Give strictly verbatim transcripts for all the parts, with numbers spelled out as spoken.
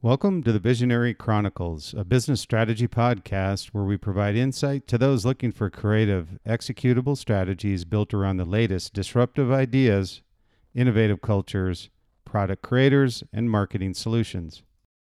Welcome to the Visionary Chronicles, a business strategy podcast where we provide insight to those looking for creative, executable strategies built around the latest disruptive ideas, innovative cultures, product creators, and marketing solutions.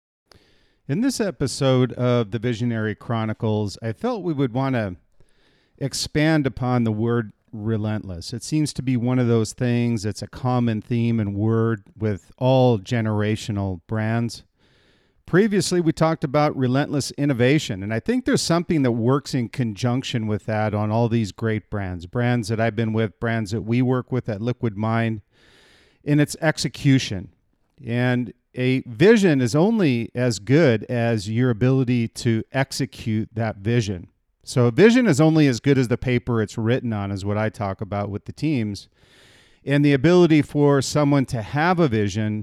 In this episode of the Visionary Chronicles, I felt we would want to expand upon the word relentless. It seems to be one of those things that's a common theme and word with all generational brands. Previously, we talked about relentless innovation, and I think there's something that works in conjunction with that on all these great brands, brands that I've been with, brands that we work with at Liquid Mind, in its execution. And a vision is only as good as your ability to execute that vision. So a vision is only as good as the paper it's written on, is what I talk about with the teams. And the ability for someone to have a vision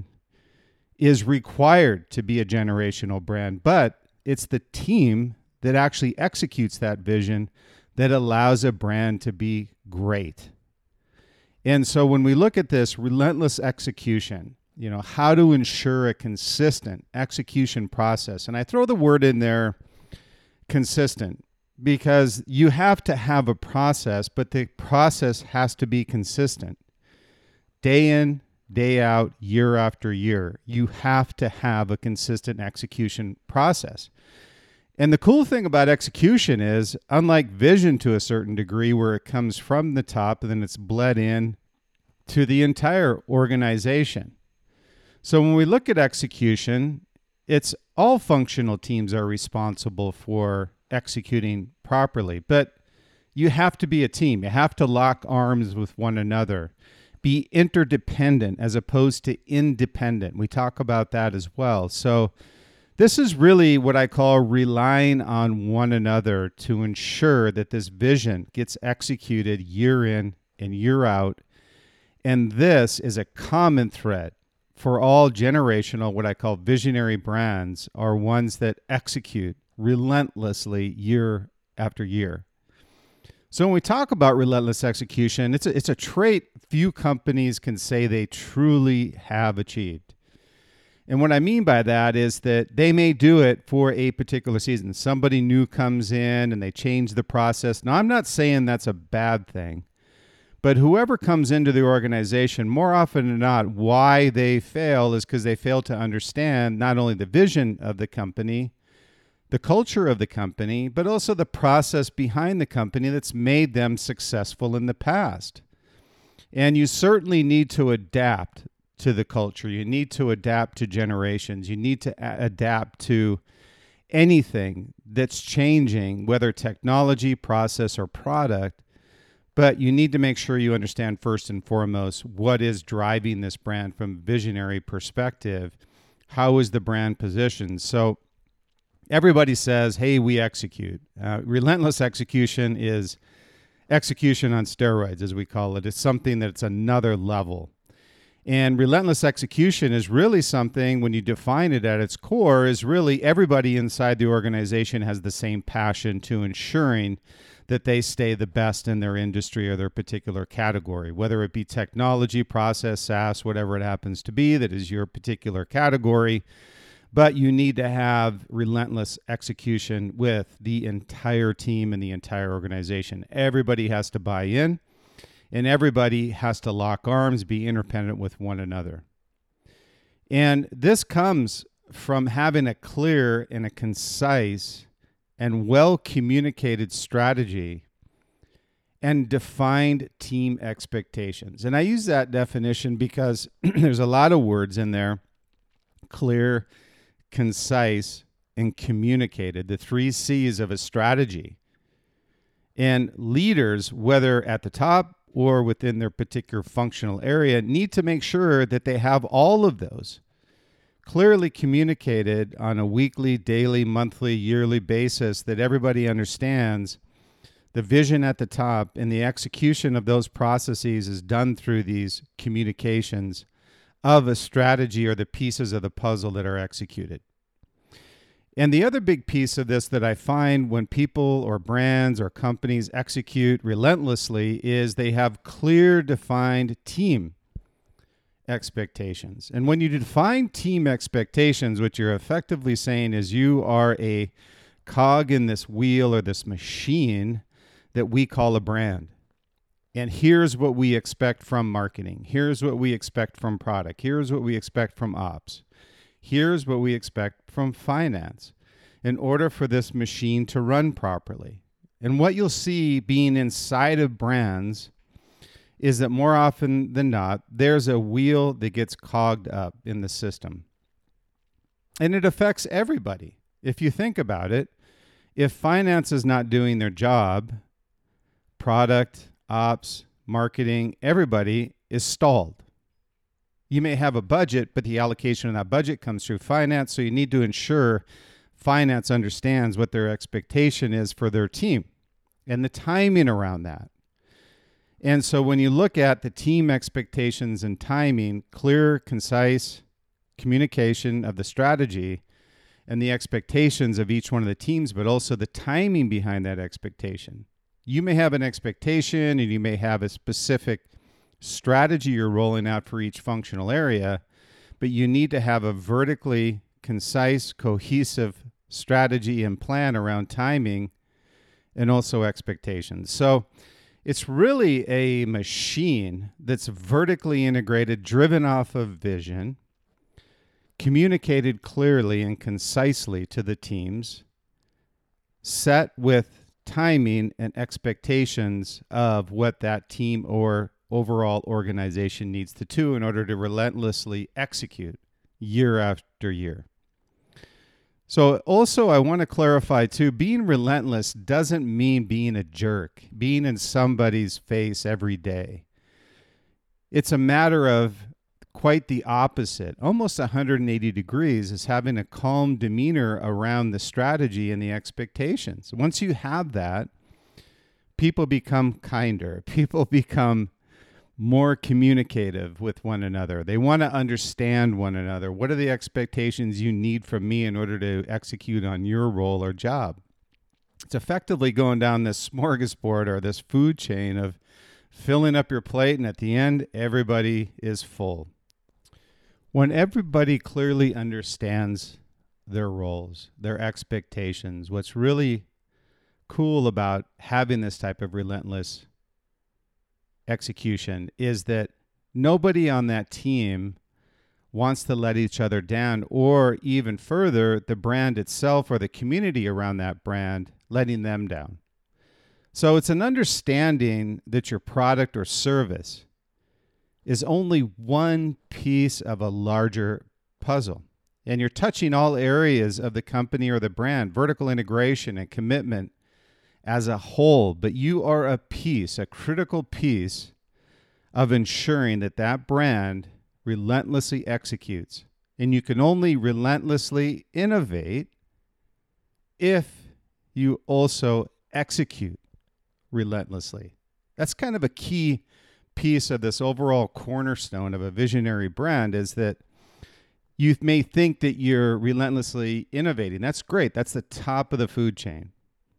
is required to be a generational brand, but it's the team that actually executes that vision that allows a brand to be great. And so when we look at this relentless execution, you know, how to ensure a consistent execution process, and I throw the word in there, consistent, because you have to have a process, but the process has to be consistent. Day in, day out, year after year, you have to have a consistent execution process. And the cool thing about execution is, unlike vision to a certain degree, where it comes from the top and then it's bled in to the entire organization. So when we look at execution, it's all functional teams are responsible for executing properly, but you have to be a team. You have to lock arms with one another. Be interdependent as opposed to independent. We talk about that as well. So this is really what I call relying on one another to ensure that this vision gets executed year in and year out. And this is a common thread for all generational, what I call visionary brands, are ones that execute relentlessly year after year. So when we talk about relentless execution, it's a, it's a trait few companies can say they truly have achieved. And what I mean by that is that they may do it for a particular season. Somebody new comes in and they change the process. Now, I'm not saying that's a bad thing, but whoever comes into the organization, more often than not, why they fail is because they fail to understand not only the vision of the company, the culture of the company, but also the process behind the company that's made them successful in the past. And you certainly need to adapt to the culture. You need to adapt to generations. You need to a- adapt to anything that's changing, whether technology, process, or product. But you need to make sure you understand first and foremost what is driving this brand from a visionary perspective. How is the brand positioned? So everybody says, hey, we execute. Uh, relentless execution is execution on steroids, as we call it. It's something that's another level. And relentless execution is really something, when you define it at its core, is really everybody inside the organization has the same passion to ensuring that they stay the best in their industry or their particular category, whether it be technology, process, SaaS, whatever it happens to be, that is your particular category. But you need to have relentless execution with the entire team and the entire organization. Everybody has to buy in, and everybody has to lock arms, be interdependent with one another. And this comes from having a clear and a concise and well-communicated strategy and defined team expectations. And I use that definition because there's a lot of words in there: clear, concise, and communicated, the three C's of a strategy. And leaders, whether at the top or within their particular functional area, need to make sure that they have all of those clearly communicated on a weekly, daily, monthly, yearly basis, that everybody understands the vision at the top, and the execution of those processes is done through these communications of a strategy or the pieces of the puzzle that are executed. And the other big piece of this that I find when people or brands or companies execute relentlessly is they have clear, defined team expectations. And when you define team expectations, what you're effectively saying is you are a cog in this wheel or this machine that we call a brand. And here's what we expect from marketing. Here's what we expect from product. Here's what we expect from ops. Here's what we expect from finance in order for this machine to run properly. And what you'll see being inside of brands is that more often than not, there's a wheel that gets cogged up in the system. And it affects everybody. If you think about it, if finance is not doing their job, product, ops, marketing, everybody is stalled. You may have a budget, but the allocation of that budget comes through finance, so you need to ensure finance understands what their expectation is for their team and the timing around that. And so when you look at the team expectations and timing, clear, concise communication of the strategy and the expectations of each one of the teams, but also the timing behind that expectation. You may have an expectation and you may have a specific strategy you're rolling out for each functional area, but you need to have a vertically concise, cohesive strategy and plan around timing and also expectations. So it's really a machine that's vertically integrated, driven off of vision, communicated clearly and concisely to the teams, set with timing and expectations of what that team or overall organization needs to do in order to relentlessly execute year after year. So also I want to clarify too, being relentless doesn't mean being a jerk, being in somebody's face every day. It's a matter of quite the opposite. Almost one hundred eighty degrees is having a calm demeanor around the strategy and the expectations. Once you have that, people become kinder. People become more communicative with one another. They want to understand one another. What are the expectations you need from me in order to execute on your role or job? It's effectively going down this smorgasbord or this food chain of filling up your plate, and at the end, everybody is full. When everybody clearly understands their roles, their expectations, what's really cool about having this type of relentless execution is that nobody on that team wants to let each other down, or even further, the brand itself or the community around that brand letting them down. So it's an understanding that your product or service is only one piece of a larger puzzle. And you're touching all areas of the company or the brand, vertical integration and commitment as a whole, but you are a piece, a critical piece of ensuring that that brand relentlessly executes. And you can only relentlessly innovate if you also execute relentlessly. That's kind of a key piece of this overall cornerstone of a visionary brand, is that you may think that you're relentlessly innovating. That's great. That's the top of the food chain.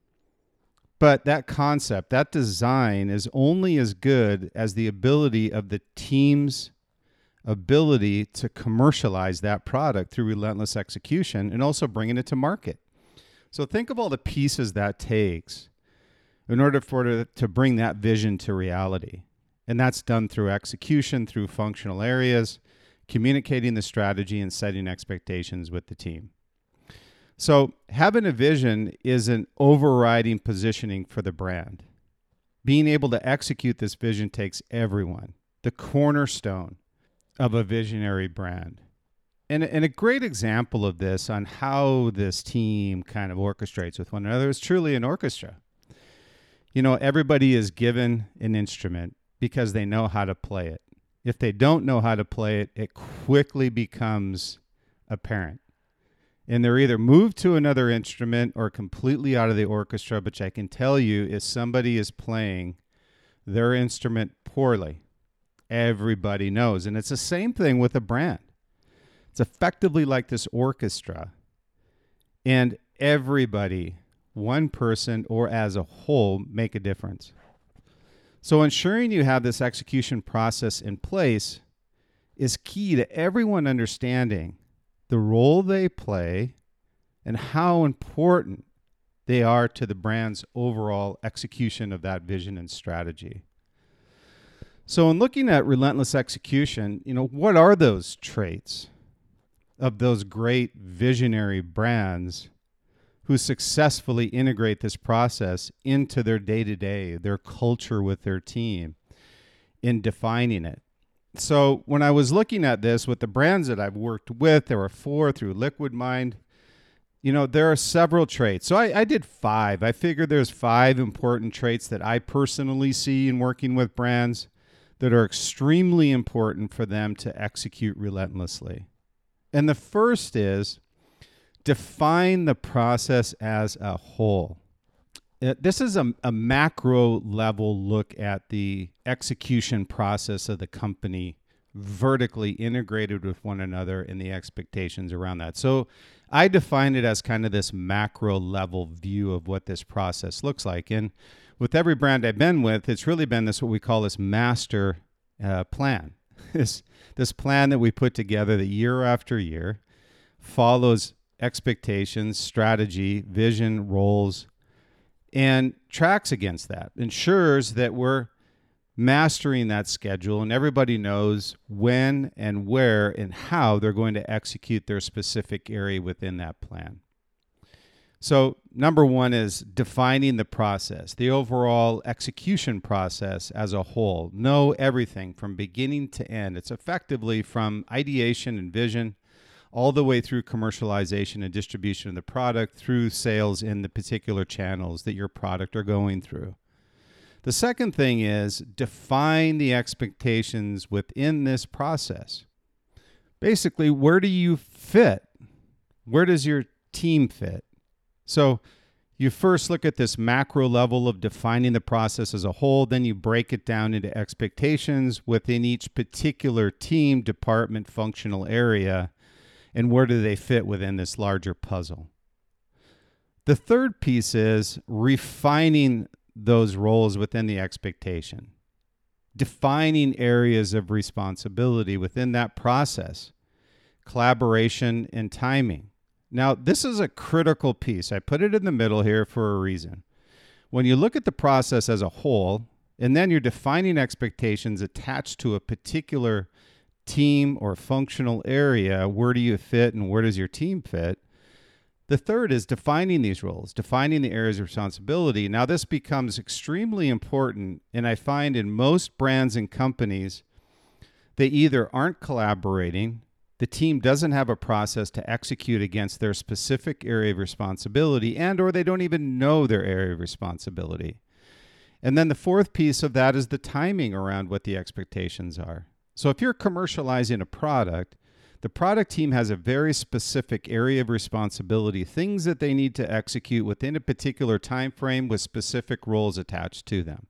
But that concept, that design is only as good as the ability of the team's ability to commercialize that product through relentless execution and also bringing it to market. So think of all the pieces that takes in order for it to bring that vision to reality. And that's done through execution, through functional areas, communicating the strategy, and setting expectations with the team. So having a vision is an overriding positioning for the brand. Being able to execute this vision takes everyone, the cornerstone of a visionary brand. And, and a great example of this on how this team kind of orchestrates with one another is truly an orchestra. You know, everybody is given an instrument because they know how to play it. If they don't know how to play it, it quickly becomes apparent. And they're either moved to another instrument or completely out of the orchestra, which I can tell you, if somebody is playing their instrument poorly, everybody knows. And it's the same thing with a brand. It's effectively like this orchestra. And everybody, one person or as a whole, make a difference. So ensuring you have this execution process in place is key to everyone understanding the role they play and how important they are to the brand's overall execution of that vision and strategy. So in looking at relentless execution, you know, what are those traits of those great visionary brands who successfully integrate this process into their day-to-day, their culture with their team in defining it? So when I was looking at this with the brands that I've worked with, there were four through Liquid Mind. You know, there are several traits. So I, I did five. I figured there's five important traits that I personally see in working with brands that are extremely important for them to execute relentlessly. And the first is define the process as a whole. It, this is a, a macro level look at the execution process of the company, vertically integrated with one another and the expectations around that. So I define it as kind of this macro level view of what this process looks like. And with every brand I've been with, it's really been this, what we call this master uh, plan. this, this plan that we put together that year after year follows expectations, strategy, vision, roles, and tracks against that, ensures that we're mastering that schedule and everybody knows when and where and how they're going to execute their specific area within that plan. So number one is defining the process, the overall execution process as a whole. Know everything from beginning to end. It's effectively from ideation and vision all the way through commercialization and distribution of the product, through sales in the particular channels that your product are going through. The second thing is define the expectations within this process. Basically, where do you fit? Where does your team fit? So you first look at this macro level of defining the process as a whole, then you break it down into expectations within each particular team, department, functional area, and where do they fit within this larger puzzle. The third piece is refining those roles within the expectation, defining areas of responsibility within that process, collaboration, and timing. Now, this is a critical piece. I put it in the middle here for a reason. When you look at the process as a whole, and then you're defining expectations attached to a particular team or functional area, where do you fit and where does your team fit? The third is defining these roles, defining the areas of responsibility. Now, this becomes extremely important, and I find in most brands and companies, they either aren't collaborating, the team doesn't have a process to execute against their specific area of responsibility, and or they don't even know their area of responsibility. And then the fourth piece of that is the timing around what the expectations are. So if you're commercializing a product, the product team has a very specific area of responsibility, things that they need to execute within a particular time frame with specific roles attached to them.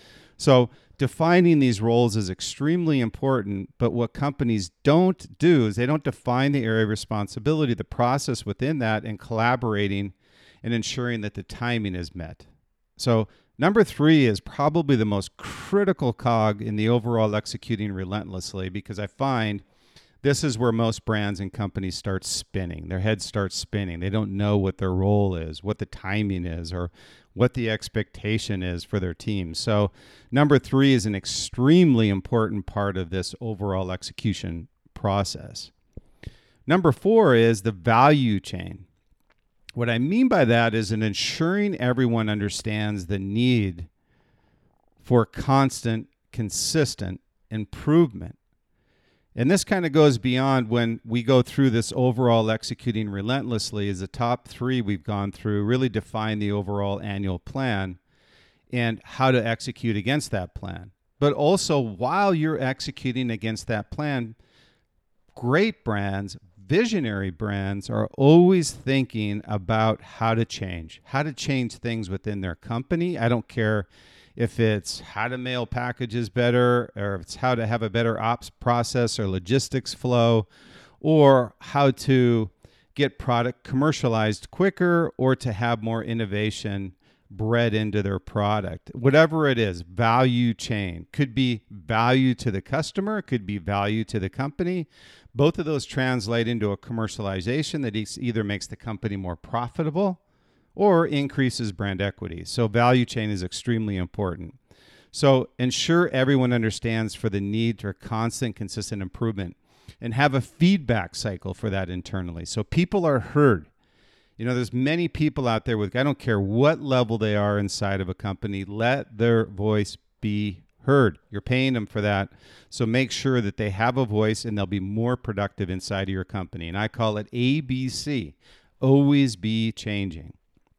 So defining these roles is extremely important, but what companies don't do is they don't define the area of responsibility, the process within that, and collaborating and ensuring that the timing is met. So number three is probably the most critical cog in the overall executing relentlessly, because I find this is where most brands and companies start spinning. Their heads start spinning. They don't know what their role is, what the timing is, or what the expectation is for their team. So number three is an extremely important part of this overall execution process. Number four is the value chain. What I mean by that is in ensuring everyone understands the need for constant, consistent improvement. And this kind of goes beyond when we go through this overall executing relentlessly. As the top three we've gone through really define the overall annual plan and how to execute against that plan. But also while you're executing against that plan, great brands, visionary brands are always thinking about how to change, how to change things within their company. I don't care if it's how to mail packages better, or if it's how to have a better ops process or logistics flow, or how to get product commercialized quicker, or to have more innovation bred into their product. Whatever it is, value chain. Could be value to the customer, could be value to the company. Both of those translate into a commercialization that either makes the company more profitable or increases brand equity. So value chain is extremely important. So ensure everyone understands for the need for constant, consistent improvement and have a feedback cycle for that internally. So people are heard. You know, there's many people out there with, I don't care what level they are inside of a company, let their voice be heard. You're paying them for that. So make sure that they have a voice and they'll be more productive inside of your company. And I call it A B C, always be changing.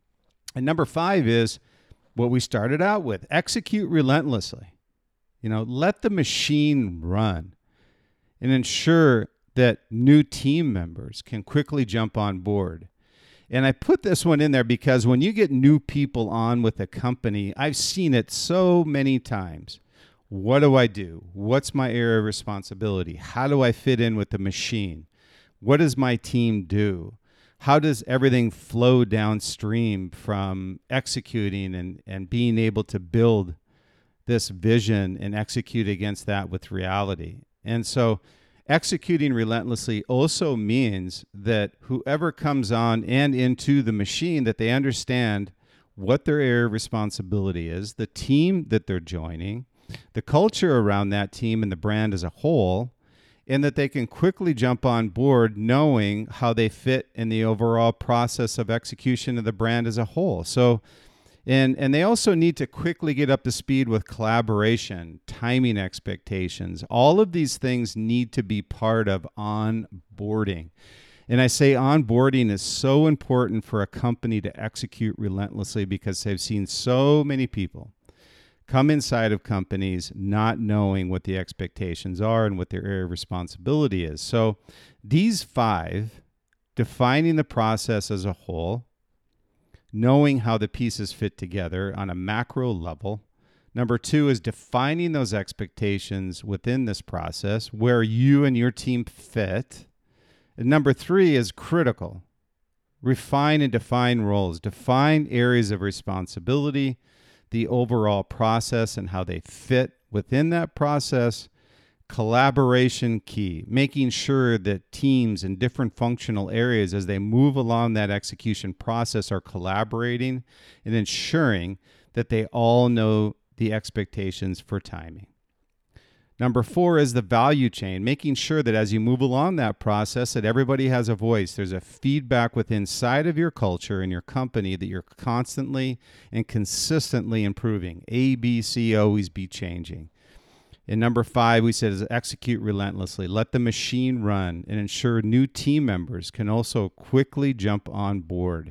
And number five is what we started out with, execute relentlessly. You know, let the machine run and ensure that new team members can quickly jump on board. And I put this one in there because when you get new people on with a company, I've seen it so many times. What do I do? What's my area of responsibility? How do I fit in with the machine? What does my team do? How does everything flow downstream from executing and, and being able to build this vision and execute against that with reality? And so executing relentlessly also means that whoever comes on and into the machine, that they understand what their area of responsibility is, the team that they're joining, the culture around that team and the brand as a whole, and that they can quickly jump on board knowing how they fit in the overall process of execution of the brand as a whole. So, and and they also need to quickly get up to speed with collaboration, timing expectations. All of these things need to be part of onboarding. And I say onboarding is so important for a company to execute relentlessly because I've seen so many people come inside of companies not knowing what the expectations are and what their area of responsibility is. So these five, defining the process as a whole, knowing how the pieces fit together on a macro level. Number two is defining those expectations within this process where you and your team fit. And number three is critical. Refine and define roles, define areas of responsibility, the overall process and how they fit within that process. Collaboration key, making sure that teams in different functional areas as they move along that execution process are collaborating and ensuring that they all know the expectations for timing. Number four is the value chain, making sure that as you move along that process that everybody has a voice. There's a feedback within inside of your culture and your company that you're constantly and consistently improving. A, B, C, always be changing. And number five, we said, is execute relentlessly. Let the machine run and ensure new team members can also quickly jump on board.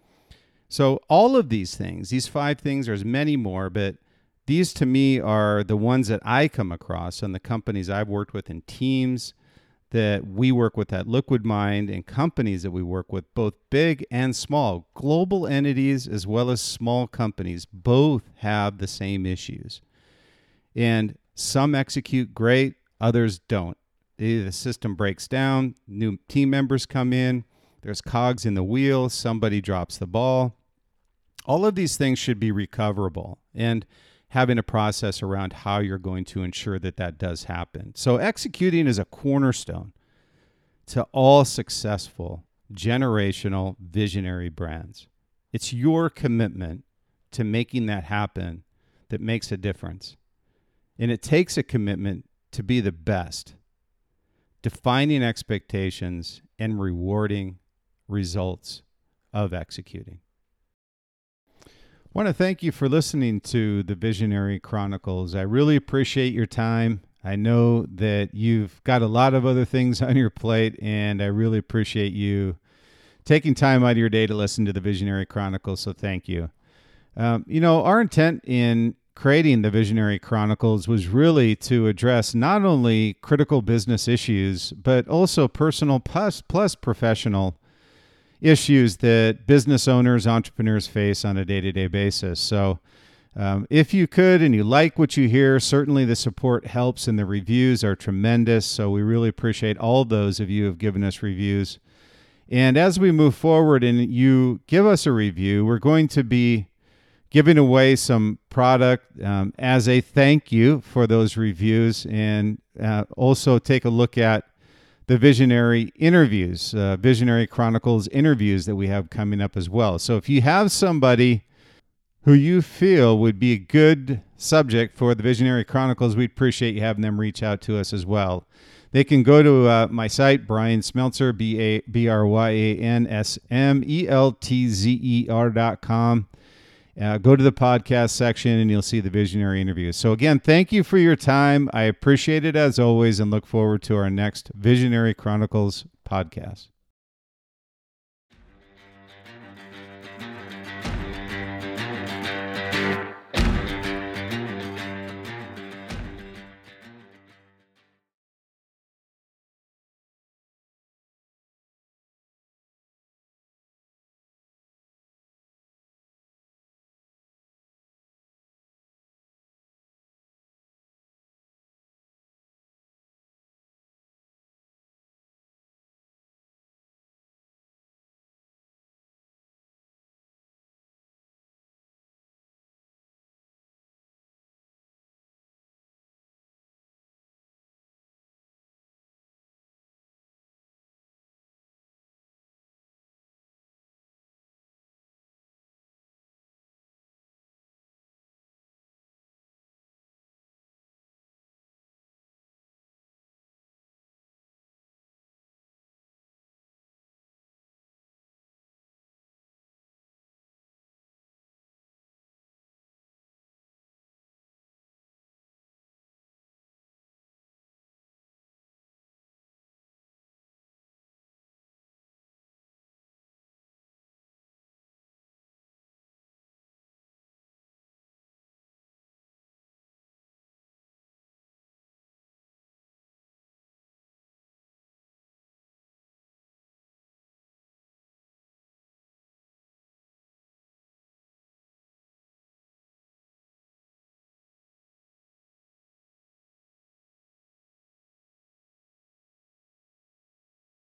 So all of these things, these five things, there's many more, but these to me are the ones that I come across on the companies I've worked with and teams that we work with at Liquid Mind and companies that we work with, both big and small, global entities as well as small companies, both have the same issues. And some execute great, others don't. Either the system breaks down, new team members come in, there's cogs in the wheel, somebody drops the ball. All of these things should be recoverable and having a process around how you're going to ensure that that does happen. So executing is a cornerstone to all successful, generational, visionary brands. It's your commitment to making that happen that makes a difference. And it takes a commitment to be the best, defining expectations and rewarding results of executing. I want to thank you for listening to the Visionary Chronicles. I really appreciate your time. I know that you've got a lot of other things on your plate, and I really appreciate you taking time out of your day to listen to the Visionary Chronicles, so thank you. Um, you know, our intent in creating the Visionary Chronicles was really to address not only critical business issues, but also personal plus, plus professional issues that business owners, entrepreneurs face on a day-to-day basis. So um, if you could and you like what you hear, certainly the support helps and the reviews are tremendous. So we really appreciate all those of you who have given us reviews. And as we move forward and you give us a review, we're going to be giving away some product um, as a thank you for those reviews, and uh, also take a look at the Visionary interviews, uh, Visionary Chronicles interviews that we have coming up as well. So if you have somebody who you feel would be a good subject for the Visionary Chronicles, we'd appreciate you having them reach out to us as well. They can go to uh, my site, Brian Smeltzer, B A B R Y A N S M E L T Z E R dot com. Uh, go to the podcast section and you'll see the Visionary interviews. So again, thank you for your time. I appreciate it as always and look forward to our next Visionary Chronicles podcast.